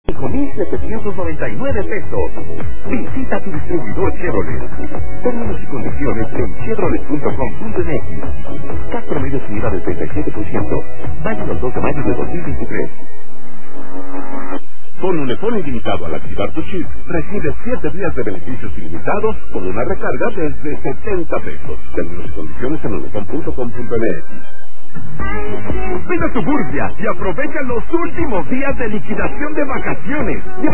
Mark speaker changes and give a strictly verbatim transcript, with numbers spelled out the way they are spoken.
Speaker 1: cinco mil setecientos noventa y nueve pesos. Visita tu distribuidor Chevrolet. Términos y condiciones en chevrolet punto com punto m x. C A C promedio sin IVA del treinta y siete por ciento. Válido el dos de mayo de dos mil veintitrés. Con Unifón ilimitado al activar tu chip, recibes siete días de beneficios ilimitados con una recarga desde setenta pesos. Términos y condiciones en unifón punto com punto m x. Ven a Suburbia y aprovecha los últimos días de liquidación de vacaciones. Lleva